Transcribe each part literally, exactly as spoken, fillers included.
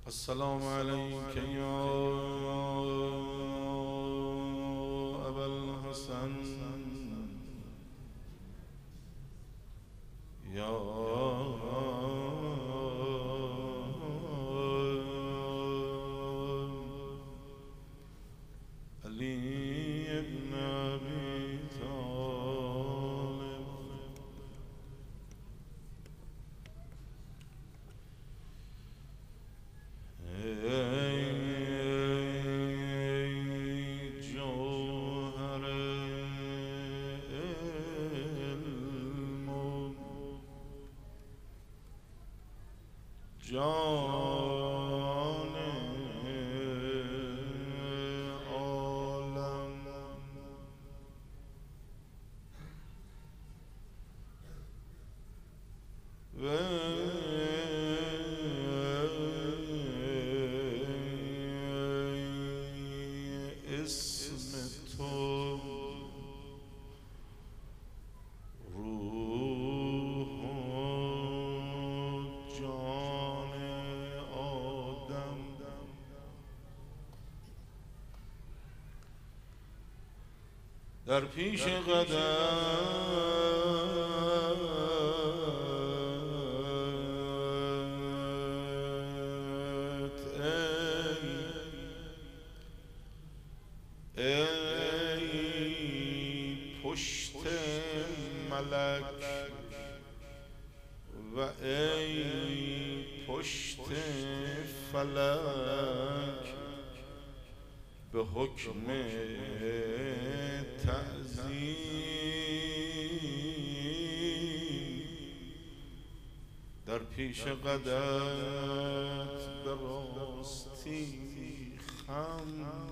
السلام عليك يا أبا الحسن يا علي بن أبي طالب. جان عالم و اسم تو در پیش قدرت ای ای پشت ملک و ای پشت فلک به حکم تعظیم در پیش قدرت به راستی خم.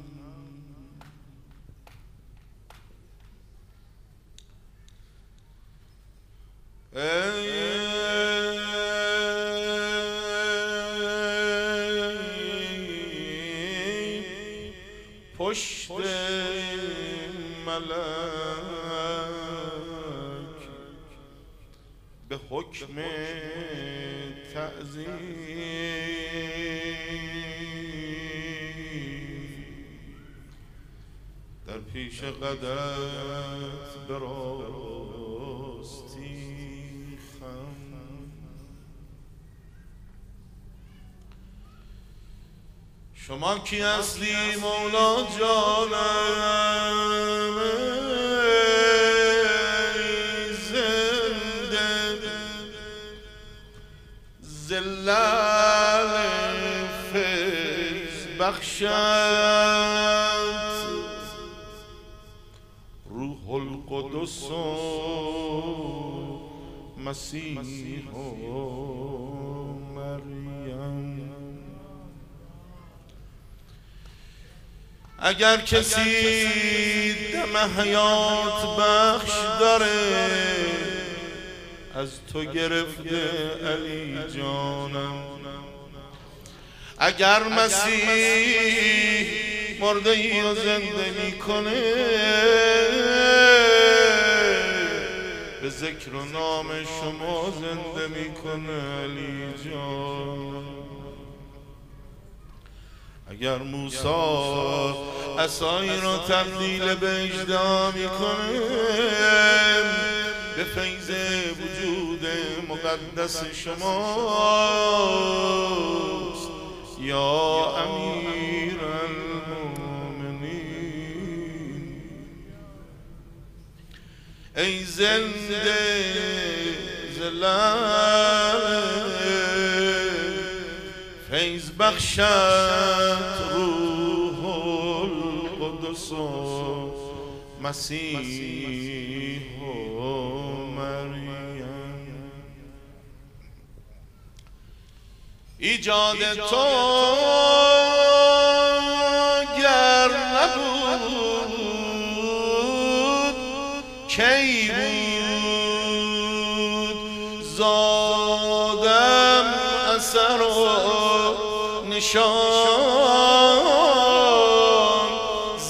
ای پشت ملک به حکم تعظیم در پیش قدرت به راستی خم. شما کی هستی مولا جانم؟ زنده زلال فیض بخشد روح القدس و مسیح و مریم. اگر کسی دم حیات بخش داره از تو گرفته علی جانم. اگر مسیح مرده ای و زنده میکنه به ذکر و نام شما زنده میکنه علی جانم. اگر موسی عصایی رو تبدیل به اژدها میکنه به فیض وجود مقدس شماست یا امیر المؤمنین. ای زنده زلال فیض بخشد روح القدس و مسیح و مریم. ایجاد تو گر نبود کی بود زادم اثر و نشان ز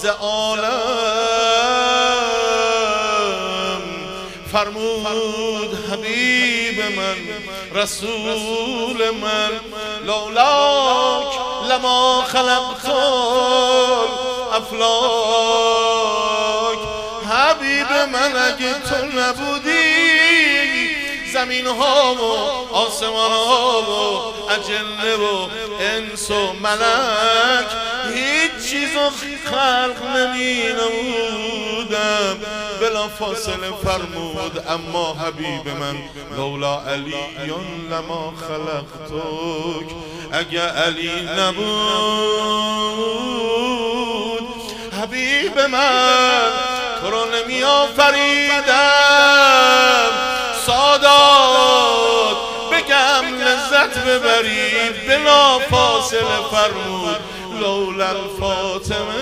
عالم. فرمود حبیب من رسول من لولاک لما خلقت الافلاک. حبیب من اگه تو نبودی زمین ها و آسمان ها و اجنه و انس و ملک هیچ چیز رو خلق نمی نمودم. بلا فاصله فرمود اما حبیب من لولا علی لما خلقتک. اگه علی نبود حبیب من تو رو نمی آفریدم. سادات بگم لذت ببرید. بلا فاصله فرمود لولا الفاطمه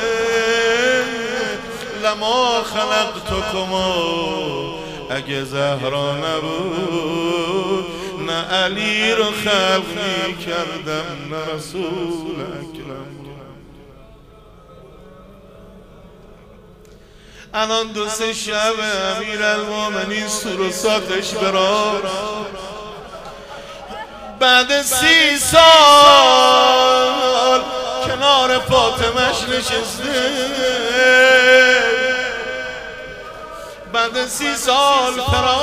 لما خلقتکما. اگه زهرا نبود نه علی رو خلق می کردم نه رسول اکرم. الان دو سه شب امیرالمومنین سور و ساتش برار بعد سی سال کنار فاطمش نشسته. بعد سی سال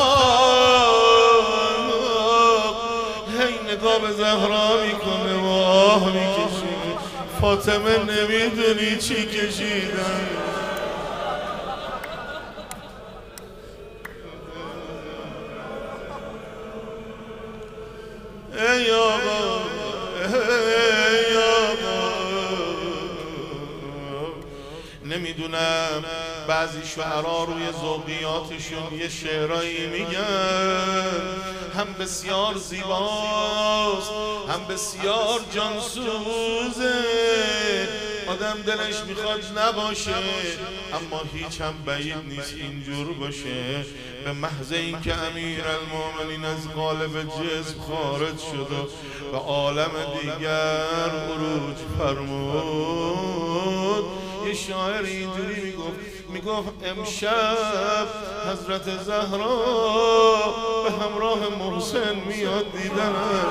فراق هی نگاه به زهرا میکنه و آه میکشه. فاطمه نمیدونی چی کشیدم. ای آقا ای آقا نمیدونم بعضی شعرها روی ذوقیاتشون یه شعرایی میگن هم بسیار زیباست هم بسیار جانسوزه. آدم دلش میخواد نباشه اما هیچ هم بعید نیست اینجور باشه. به محض اینکه امیرالمومنین از قالب جسم خارج شد و به عالم دیگر عروج فرمود یه شاعر اینجوری میگفت میگفت امشب حضرت زهرا به همراه محسن میاد دیدنم.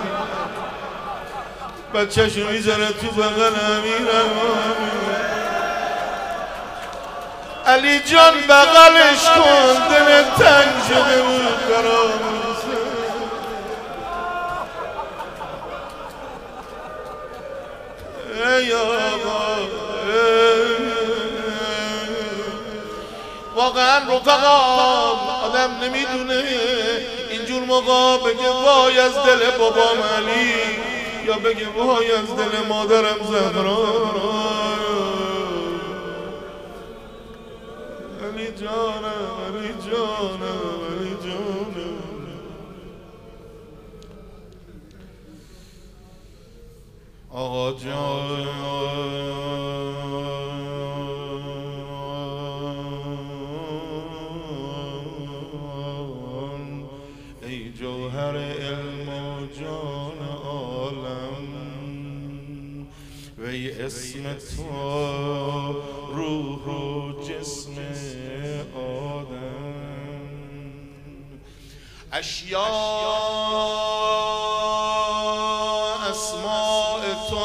بچه‌شو میذاره تو بغل امیرالمومنین. علی جان بغلش کن دلت تنگ شده بود برام. ای آقا واقعا رفقا آدم نمیدونه اینجور موقع بگه وای از دل بابام علی یا بگه وای از دل مادرم زهرا. علی جانم علی جانم علی جانم. آقا جان ای جوهر علم و جان عالم وی اسم تو روح و جسم آدم. اشیاء اسماء تو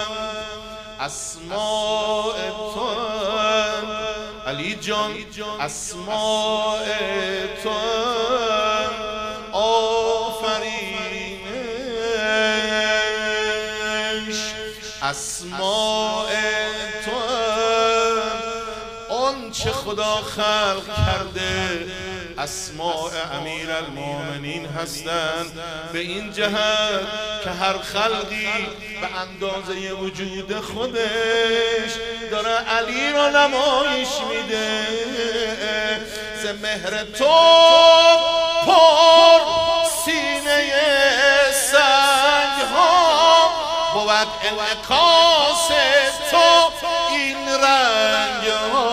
اسماء تو علی جان اسماء تو آفرینش اسماء تو آنچه خدا خلق کرده اسماء امیرالمومنین هستند. به این جهت که هر خلقی به اندازه وجود خودش داره علی را نمایش میده. ز مهر تو پر سینه سنگ ها بود انعکاس تو این رنگ ها.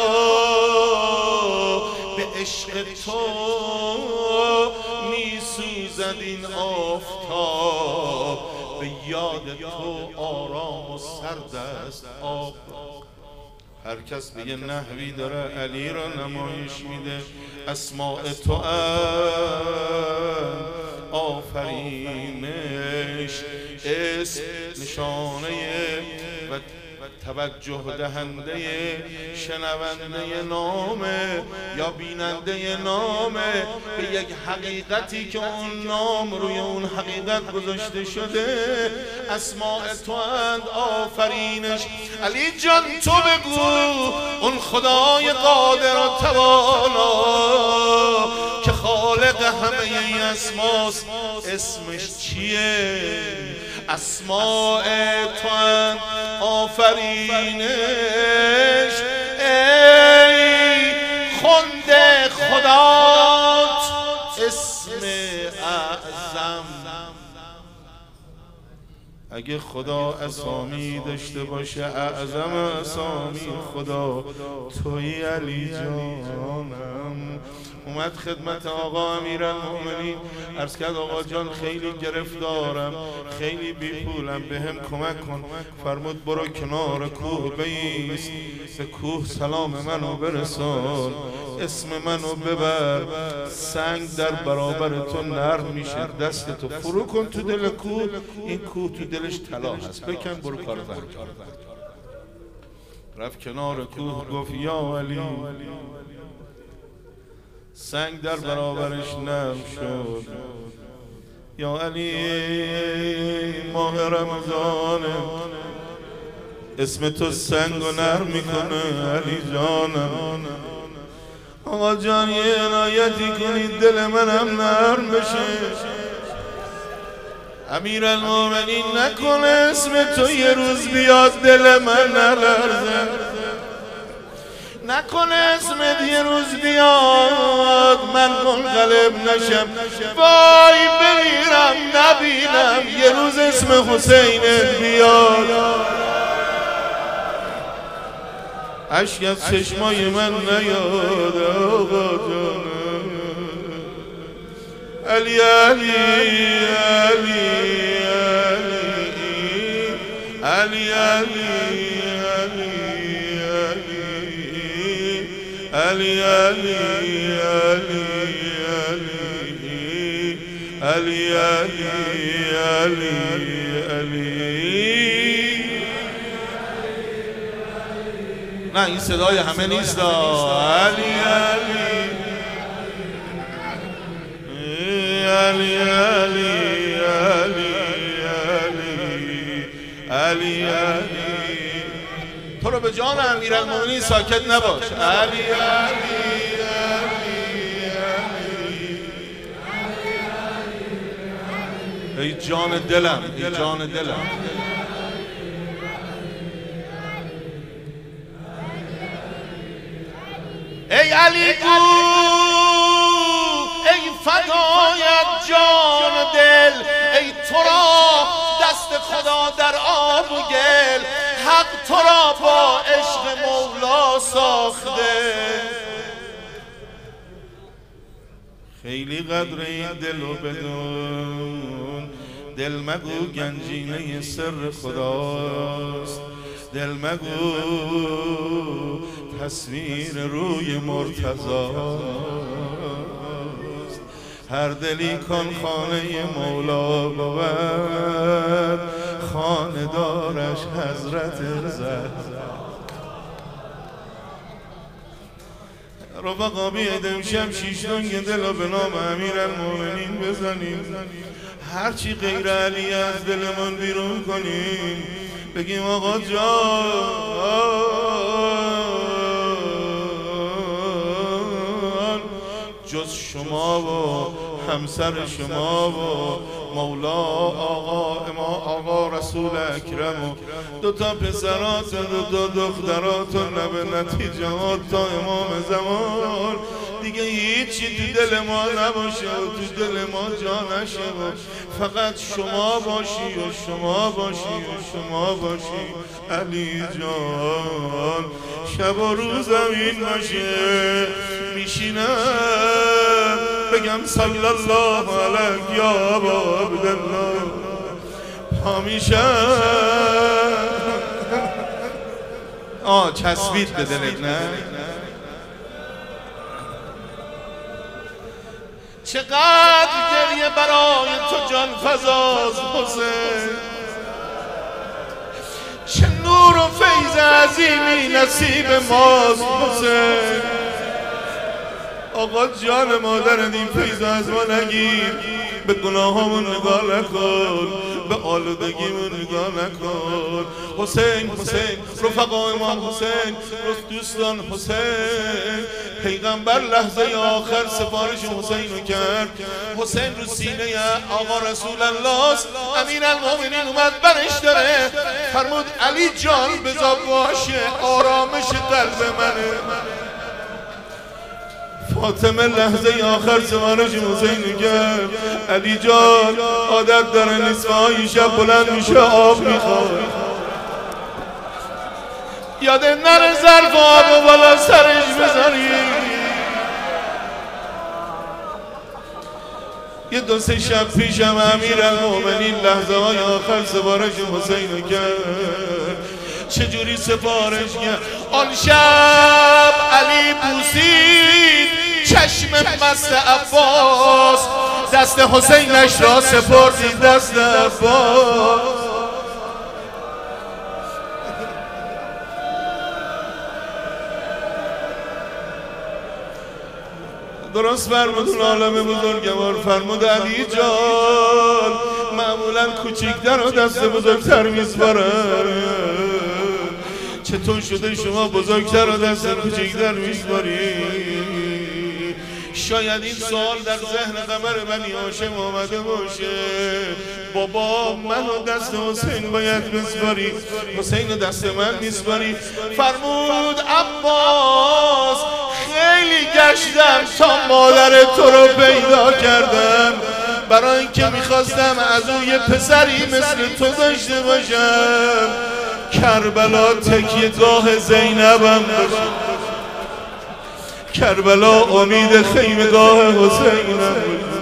به عشق تو می سوزد این آفتاب به یاد تو آرام و سرد است آب. هر کس به یه نحوی داره علی را نمایش میده. اسماء تو آفرینش اسم نشانه و توجه دهنده شنونده نامه یا بیننده نامه به یک حقیقتی که اون نام روی اون حقیقت گذاشته شده. اسماء تو اند آفرینش. علی جان تو بگو اون خدای قادر و توانا که خالق همه این اسماست اسمش چیه؟ اسماء تو اند آفرینش. ای خنده خدات اسم اعظم. اگه خدا اسامی داشته باشه اعظم اسامی خدا توی علی جانم. اومد خدمت آقا امیرالمومنین عرض کرد آقا جان خیلی گرفتارم، خیلی بی پولم، به هم کمک کن. فرمود برو کنار کوه بایست، به کوه سلام منو برسان، اسم منو ببر، سنگ در برابر تو نرم میشه، دست تو فرو کن تو دل کوه، این کوه تو دلش طلا هست، بکن برو کار انجام. رفت کنار کوه گفت یا علی، سنگ در برابرش نرم شد. یا علی ماه رمضانه، اسم تو سنگ و نرم میکنه علی جانم. آقا جان یه عنایتی کنید دل منم نرم بشه. امیرالمومنین نکنه اسم تو یه روز بیاد دل من نلرزه، نکنه اسمت یه روز بیاد من منقلب نشم، وای بمیرم نبینم یه روز اسم حسینت بیاد. اشک از چشمای من نیاد آقا جان. علی علی علی علی علی علی علی علی علی علی علی علی. نه این صدای همه نیست. علی علی علی علی علی علی. تو رو به جان امیرالمومنین ساکت نباش. علی علی ای جان دلم، ای جان دلم. ای علی گو ای فدایت جان و دل، ای تو را دست خدا در آب و گل، حق تو را با عشق مولا ساخته. خیلی قدر این دل و بدون، دل مگو گنجینه سر خداست، دل مگو تصویر روی مرتضاست. هر دلی کن خانه مولا بود، خانه دارش حضرت زهرا. رفقا بیاید امشب شیشتونگ دل به نام امیرالمومنین بزنیم، هرچی غیر علی از دلمون بیرون کنیم، بگیم آقا جان جز شما و همسر شما و مولا آقا ما آقا رسول اکرم و دو تا پسرات و دو دخترات و نبه نتیجات تا امام زمان دیگه هیچی تو دل ما نباشه و تو دل ما جا نشه و فقط شما باشی و شما باشی و شما باشی. علی جان شب و روزم این باشه، میشینم بگم صلی الله علیک یا ابا عبدالله، پا میشم آه چسبید به دلت نه؟ چقدر گریه برای تو جان فزاست حسین، چه نور و فیض عظیمی نصیب ماست حسین. آقا جان مادرت این فیض از ما نگیر، به گناهامون نگاه نکن، به آلودگیمون نگاه نکن. حسین حسین رفقا امام حسین، دوستان حسین، پیغمبر لحظه آخر سفارش حسین رو کرد. حسین رو سینه آقا رسول الله است. امیر المومنین اومد برش داره، فرمود علی جان بذار باشه، آرامش قلب منه. فاطمه لحظه آخر سوارش حسین کرد. علی جان عادت داره نصفه های شب بلند میشه آب میخواد، یاده نره ظرف آب و بالا سرش بذاری. یه دو سه شب پیشم امیر المومنین لحظه های آخر سفارش حسین کرد. چجوری سفارش کرد؟ آن شب علی بوسید چشم مست عباس، دست حسینش را سپردید دست عباس. درست فرمودون عالم بزرگوار، فرمود علی جان معمولا کوچیکتر و دست بزرگتر میسپارن، چطور شده شما بزرگتر و دست کوچیکتر میسپاری؟ شاید این سوال در ذهن قمر بنی هاشم آمده باشه، بابا منو دست حسین باید بسپاری، حسین دست من میسپاری. فرمود عباس خیلی گشتم تا مادر تو رو پیدا کردم، برای اینکه میخواستم از اون یه پسری مثل تو داشته باشم. کربلا تکیه گاه زینبم باشه، کربلا امید خیمگاه حسینم باشه.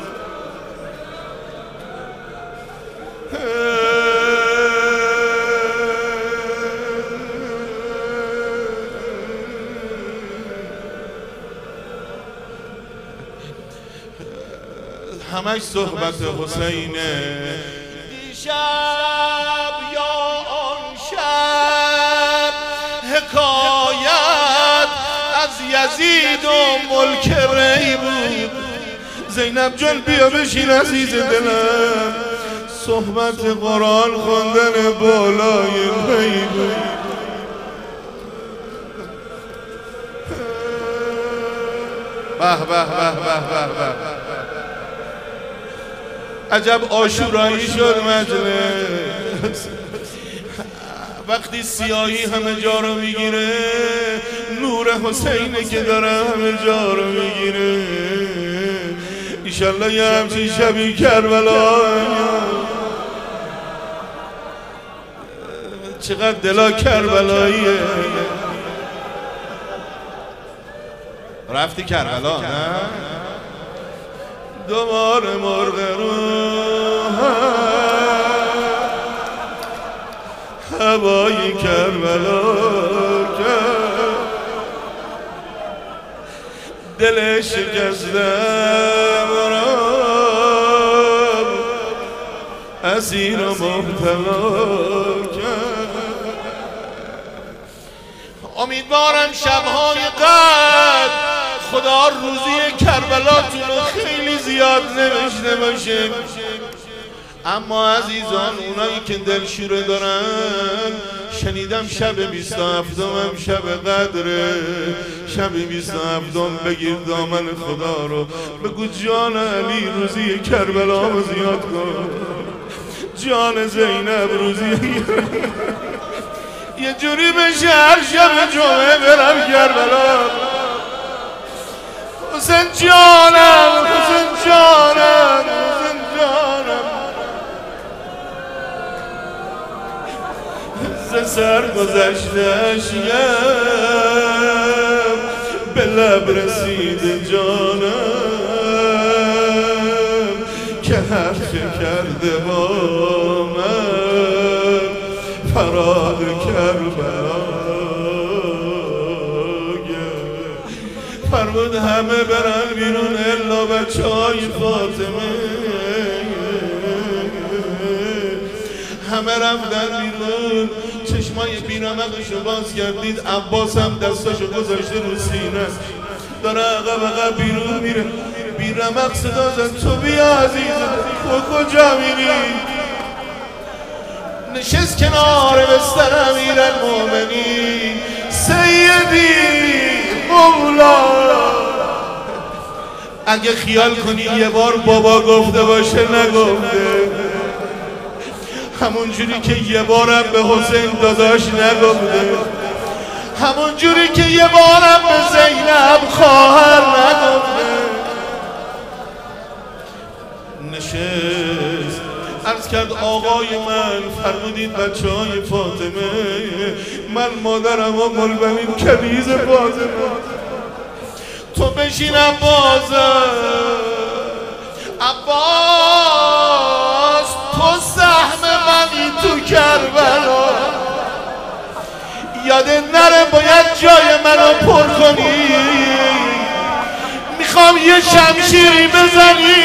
همش صحبت حسینه. دیشب یا آن شب حکایت از یزید و ملک ری بود. زینب جان بیا بشین عزیز دلم، صحبت قرآن خوندن بالای پی بود. به به به به به، عجب آشورایی شد مجلس. وقتی سیاهی همه جا رو میگیره، نور حسینه که داره همه جا رو میگیره. ایشالله یه همچین شبی کربلا. چقدر دلا کربلاییه. رفتی کربلا نه؟ دوباره مرغ رو هوای کربلا کرد، دل شکستم را اسیر و مبتلا کرد. امیدوارم شبهای قدر خدا روزی کربلاتون رو خیلی زیاد نوشته باشه. اما عزیزان اونایی که دلشوره دارن، شنیدم شب بیست و هفتم شب قدره، شب بیست و هفتم بگیر دامن خدا رو بگو جان علی روزی کربلا رو زیاد کن، جان زینب روزی یه جوری بشه هر شب جمعه برم کربلا. حسین جانم حسین جانم حسین جانم، ز سر گذشتش یم به لب رسید جانم، که حرف کرده با من فراد کربلا. فرمود همه برن بیرون الا بچه های فاطمه، همه رفتن بیرون. چشمای بیرمقشو باز کردید، عباس هم دستاشو گذاشته رو سینه داره عقب عقب بیرون میره. بیرمق صدا زد تو بیا عزیزم، تو کجا میری؟ نشست کنار بستر امیرالمومنین سیدی مولا. اگه خیال کنی یه بار بابا گفته باشه نگفته، همون جوری که یه بارم به حسین داداش نگفته، همون جوری که یه بارم به زینب خواهر نگفته. نشست عرض کرد آقای من، فرمودید بچه های فاطمه، من مادرم و ملبنین کنیز فاطمه، تو بشین عباس. عباس تو سهم منی تو کربلا، یادت نره باید جای منو پر کنی، میخوام یه شمشیری بزنی.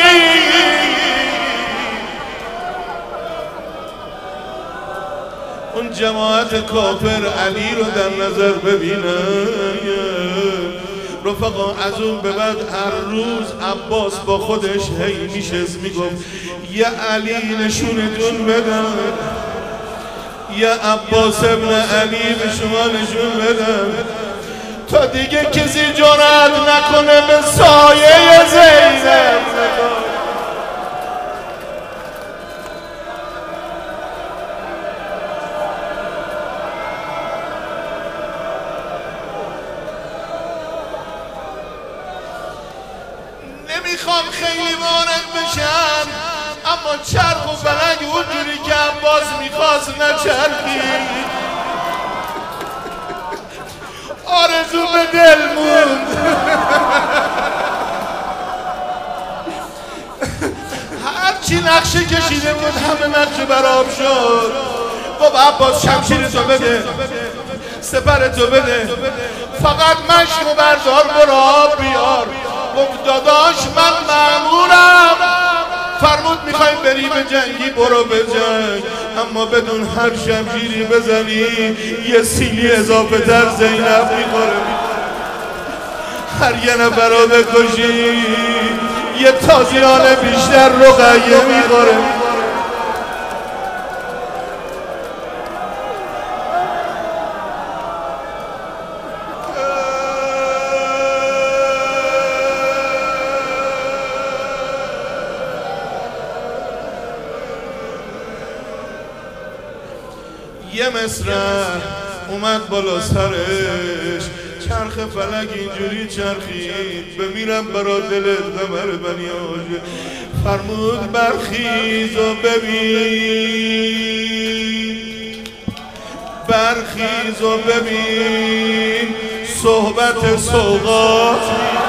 اون جماعت کافر علی رو در نظر ببینن. رفقا از اون به بعد هر روز عباس با خودش هی میشست میگفت یه علی نشونتون بدم، یه عباس ابن علی به شما نشون بدم تا دیگه کسی جرأت نکنه به سایه زینب. نمیخوام خیلی وارد بشم، اما چرخ و فلک اونجوری که عباس میخواست نچرخی. آرزو به دل موند. هرچی نقشه کشیده بود همه نقشه برام شد. گفت عباس شمشیرتو بده، سپرتو بده، فقط مشکو بردار برو آب بیار. گفت داداش من مأمورم. فرمود میخوای بری به جنگی برو به جنگ، اما بدون هر شمشیری بزنی یه سیلی اضافه تر زینب میخوره. هر یه نفر رو بکشی یه تازیانه بیشتر رقیه میخوره. یه مصرع اومد بالا سرش، چرخ فلک اینجوری چرخید بمیرم برا دلت قمر بنی هاشم. فرمود برخیز و ببین، برخیز و ببین صحبت سوغات.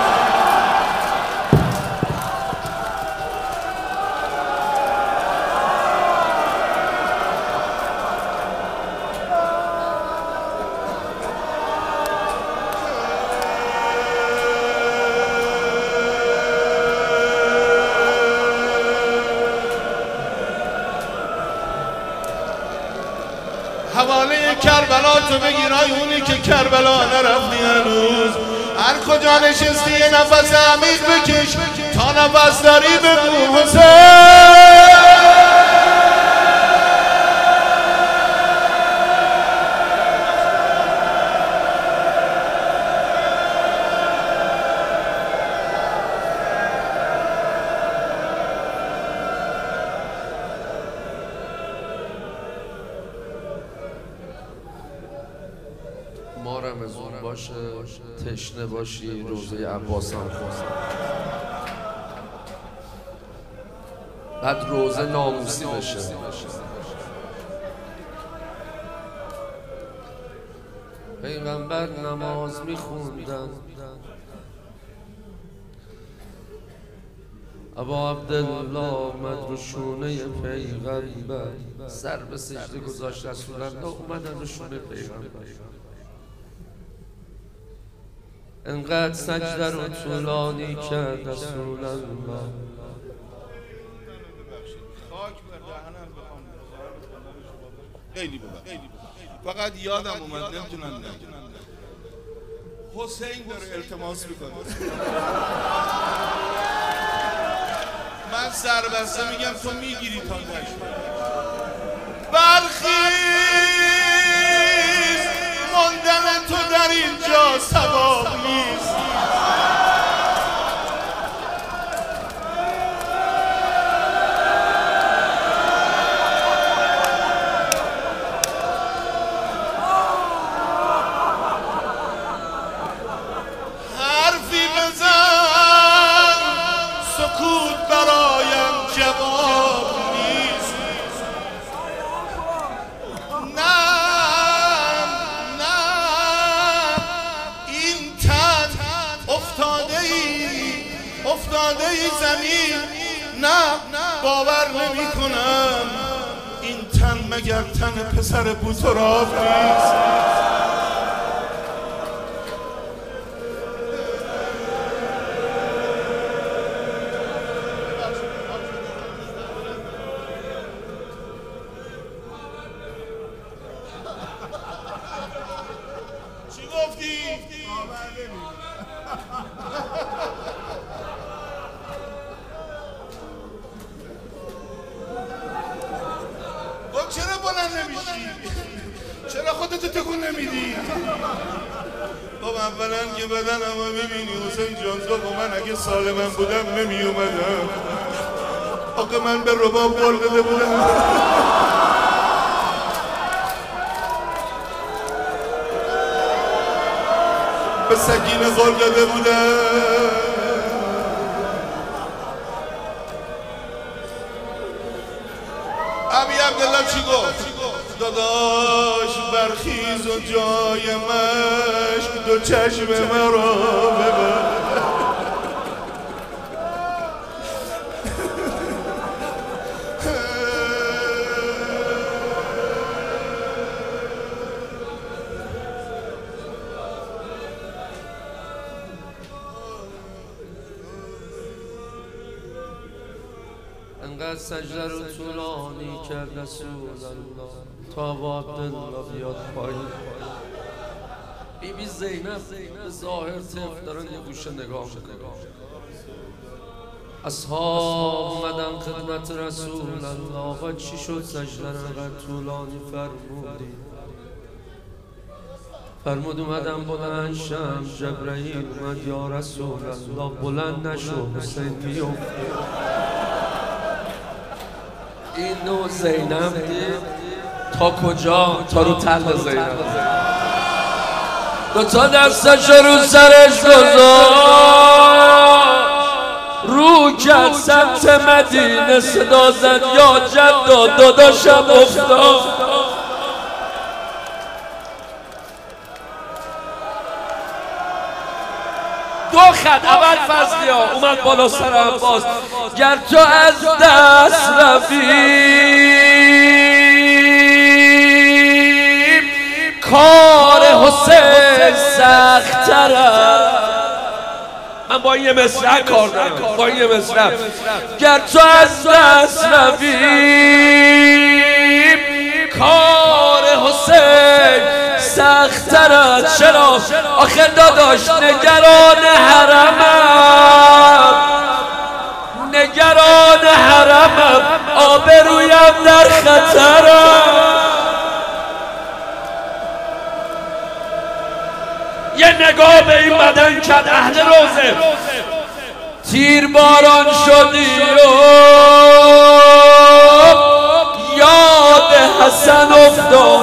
حواله کربلا تو بگیرای اونی که کربلا نرفتی هنوز. هر کجا نشستی یه نفس عمیق بکش، تا نفس داری بگو حسین. ما رمضان باشه تشنه باشی روزه عباس هم خواست، بعد روزه ناموسی بشه. پیغمبر نماز میخوندن، ابا عبدالله آمد رو شونه پیغمبر، سر به سجده گذاشت، رسول الله اومدن رو شونه پیغمبر. انقدر سجده رو طولانی کرد رسول الله، خیلی ببخشید. فقط یادم اومد نمیتونن نگن. حسین داره التماس میکنه. من سربسته میگم تو میگیری تا نشد. برخیز ماندن تو در اینجا ثواب نیست. حرفی بزن سکوت برایم جواب نیست. نه نه این تن افتاده ای افتاده ای زمین. نه باور نمی کنم این تن مگر تن پسر بوتراف نیست. چی گفتی؟ گفت چرا بلند نمیشی؟ چرا خودتو تکون نمیدی؟ خب اولا که بدنمو میبینی حسین جان، تو با من اگه سالمن بودم نمی اومدم. آقا من به رباب قول داده بودم. به سکینه قول داده بودم. ابی عبدالله چی گفت؟ داداش برخیز و جای مشک دو چشم مرا ببر. انقدر سجده رو طولانی کرد رسول الله تا با عبدالله بیاد پایین. بی بی زینب به ظاهر طفل دارن یه گوشه نگاه میکنن. اصحاب اومدن خدمت رسول الله. آقا چی شد سجده انقدر طولانی فرمودی؟ فرمود اومدم بلند شم. جبرئیل اومد یا رسول الله بلند نشو حسین میفته. این نوع زینب تا کجا؟ تا رو تل زینب. دو تا دستش رو سرش گذار، رو کرد سمت مدینه، صدا زد یا جدا داداشم افتاد. دو خط اول فضلی ها اومد بالا سر عباس. گر تو از دست رویم کار حسین سخت‌تره. من با این یه مصرع کار دارم، با این یه مصرع. گر تو از دست رویم کار حسین سخت‌تره. چرا؟ آخه داداش نگران حرمم، نگران حرمم، آبرویم در خطرم. یه نگاه به این بدن کرد اهل روزه. تیر باران شدی و یاد حسن افتاد.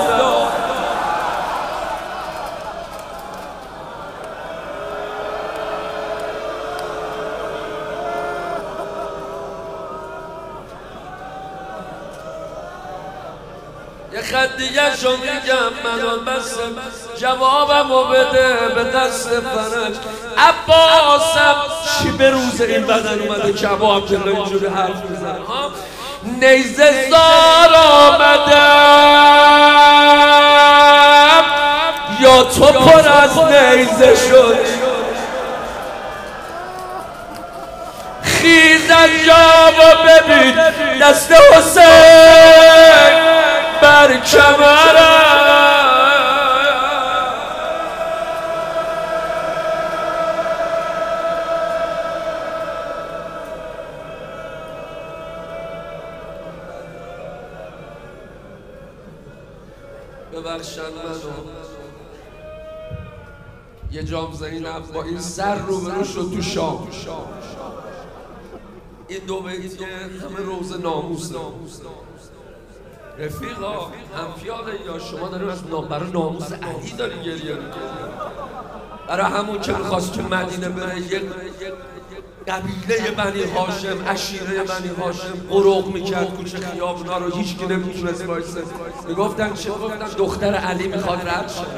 یه خط دیگه شو میگم منو بس جوابمو بده به دست فرج. عباسم چی به روز این بدن اومده که ابا عبدالله اینجوری حرف میزنه؟ نیزه زار آمدم یا تو پر از نیزه شد. خیز انجام و ببین دست حسین بر ببندی کمرم ببخشن منو یه جام زینب با این سر روبرو شد تو شام این دو بیت همه روز ناموسه رفیقا همفیاله یا شما داریم از برای ناموس علی داری گریه میکنی برای همون که میخواست تو مدینه بره یک قبیله بنی هاشم عشیره بنی هاشم قروق میکرد کوچه خیابونا رو هیچ کی نمیتونست وایسه میگفتن چه گفتن دختر علی میخواد رد شه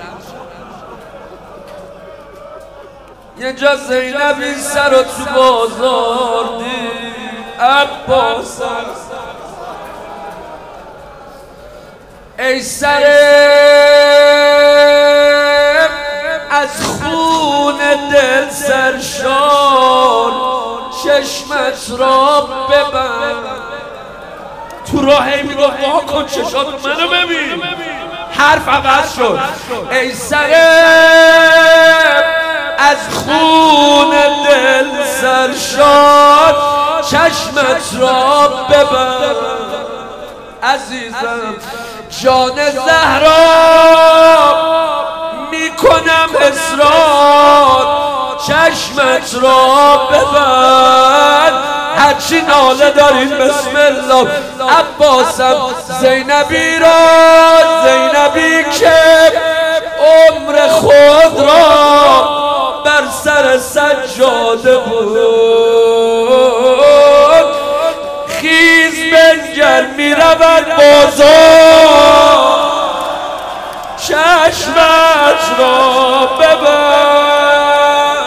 یه جا زینب این سر رو تو بازار دید عباس ای سر از خون دل سرشار چشمت را ببند تو راهی میگفت وا کن چشات منو ببین حرف عوض شد ای سر از خون دل سرشار چشمت را ببند عزیزم جان زهرا میکنم اصرار چشمت را ببند هرچی ناله داریم بسم الله عباسم زینبی را زینبی که عمر خود را بر سر سجاده بود خیز بنگر میرود بازار چشمت را ببند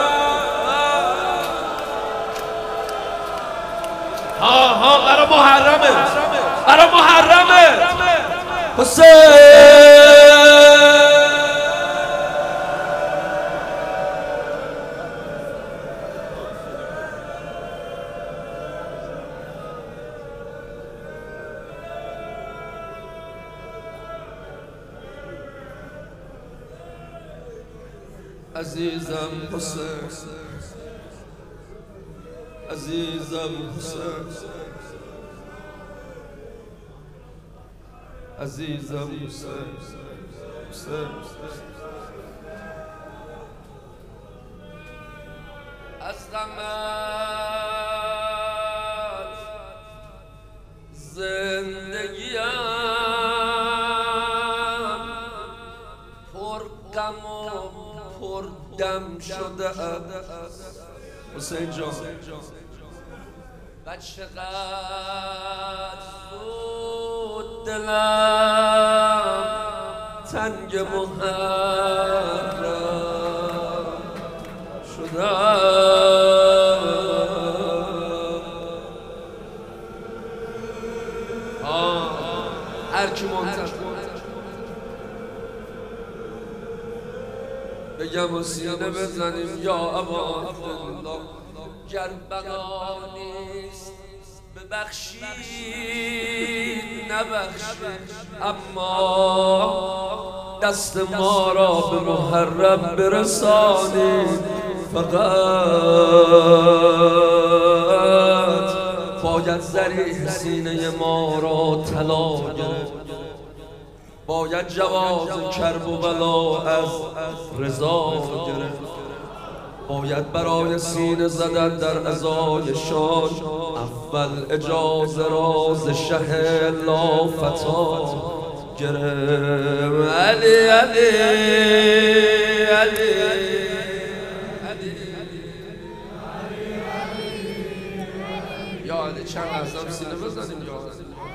ها ها برا محرمه برا محرمه حسین عزیزم حسین عزیزم حسین عزیزم حسین حسین از غمت زندگیم پر غم و پر دم شده حسین جان و چقدر زود دلم تنگ محرم شده هر کی منتظر بگم و سینه بزنیم یا ابا عبدالله گر بلا نیست ببخشید نبخشید اما دست ما را به محرم برسانید فقط باید ذریح سینه ما را طلا گرفت باید جواز کرب و بلا از رضا گرفت باید برای سینه زدن در ازایشان اول اجازه راز شه لافتا گرفت علی علی علی یا علی چند لحظه سینه بزنیم یا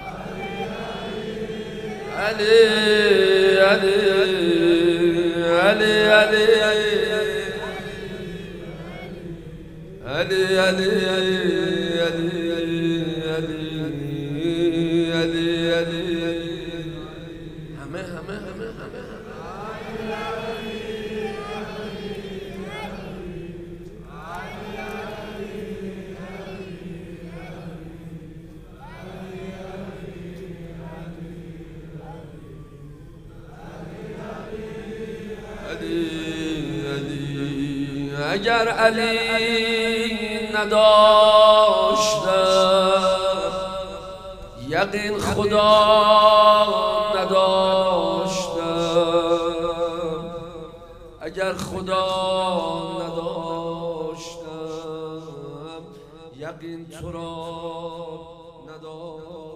علی علی علی علی علی علی علی علی علی همه همه همه همه اگر علی نداشتم یقین خدا نداشتم، اگر خدا نداشتم یقین تو را نداشتم.